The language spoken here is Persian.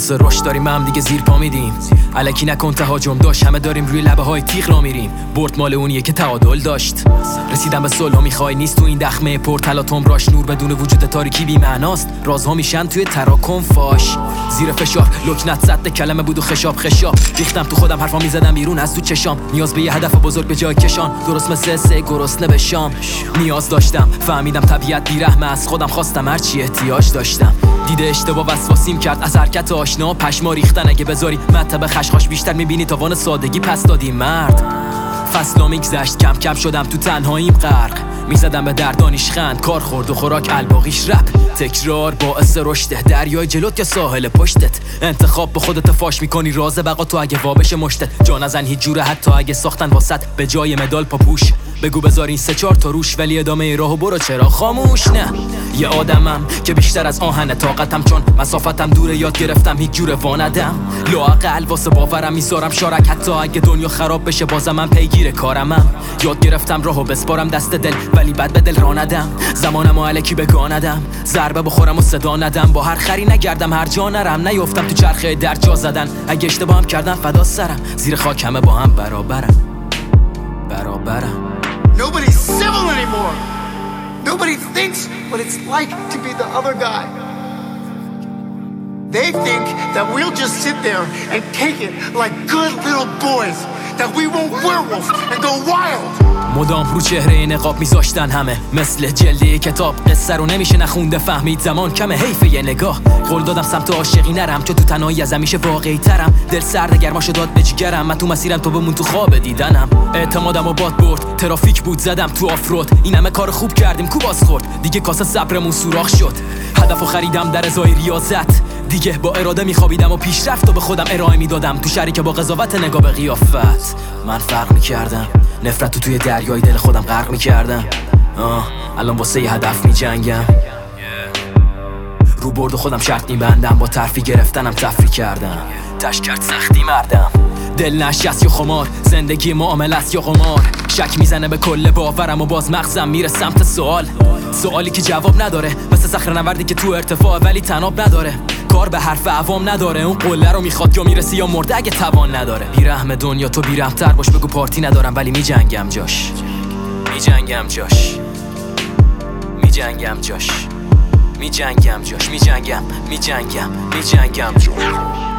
واسه رشد داریم هم دیگه زیر پا میدیم. الکی نکن تهاجم داشت، همه داریم روی لبه های تیغ را میریم. برد مال اونیه که تعادل داشت. رسیدم به صلح میخوای نیست تو این دخمه پرتلاتم راش، نور بدون وجود تاریکی بی معناست. رازها میشن توی تراکم فاش. زیر فشار لکنت زد کلمه بود و خشاب ریختم تو خودم، حرفا میزدم بیرون از تو چشام. نیاز به یه هدف بزرگ به جای کشان، درست مثل سه گرسنه به شام. نیاز داشتم فهمیدم طبیعت بیرحمه، از خودم خواستم هرچی احتیاج داشتم. دیده اشتباه وسواسیم کرد از حرکت آشنا، پشما ریختن اگه بذاری مطب خشخاش بیشتر میبینی تاوان سادگی پس دادی مرد. فصلا میگذشت کم کم شدم تو تنهاییم غرق، میزدم به دردانیش خند، کار خورد و خوراک الباقیش رپ. تکرار باعث رشده، دریای جلوت یا ساحل پشتت. انتخاب به خودت فاش میکنی، راز بقا تو اگه وابش مشتت. جا نزن هیچ جوره حتی اگه ساختن واسط به جای مدال پاپوش. بگو بذار این 3-4 تا روش، ولی ادامه راهو برو چرا خاموش. نه یه آدمم که بیشتر از آهن طاقتم، چون مسافتم دوره یاد گرفتم هیچ جوره واندم. لااقل واسه باورم میذارم شارک، حتی اگه دنیا خراب بشه بازم من پیگیر کارمم. یاد گرفتم راهو بسپارم دست دل، ولی بد به دل راه ندم. زمانمو الکی بگاندم، ضربه بخورم و صدا ندم. با هر خری نگردم هر جا نرم، نیفتم تو چرخه در جا زدن. اگه اشتباهم کردم فدا سرم، زیر خاک همه با هم برابرم. Nobody's civil anymore. Nobody thinks what it's like to be the other guy. They think that we'll just sit there and take it like good little boys, that we won't werewolf and go wild. مدام رو چهره نقاب میذاشتن همه، مثل جلده کتاب. قصه رو نمیشه نخونده فهمید، زمان کمه حیف یه نگاه. قول دادم سمت عاشقی نرم، چون تو تنهایی از همیشه واقعی ترم. دل سرد گرماشو داد به جگرم، من تو مسیرم تو بمون تو خواب دیدنم. اعتمادم و باد برد، ترافیک بود زدم تو آفرود. این همه کار خوب کردیم کو باز خورد، دیگه کاسه صبرمون سوراخ شد. هدفو خریدم در ازای ریاضت، دیگه با اراده میخوابیدم و پیشرفت و به خودم ارائه میدادم. تو شهری که با قضاوت نگاه به قیافت من فرق میکردم، نفرتو توی دریای دل خودم غرق میکردم. الان واسه یه هدف میجنگم، رو برد و خودم شرط میبندم. با ترفی گرفتنم تفریح کردم، تش کرد سختی مردم. دل نشست یا خمار، زندگی معامله است یا قمار. شک میزنه به کل باورم و باز مغزم میره سمت سوالی که جواب نداره، مثل صخره نوردی که تو ارتفاع ولی تناب نداره. کار به حرف عوام نداره، اون قله رو میخواد یا میرسی یا مرده اگه توان نداره. بیرحم دنیا تو بیرحم‌تر باش، بگو پارتی ندارم ولی میجنگم جاش. میجنگم جاش.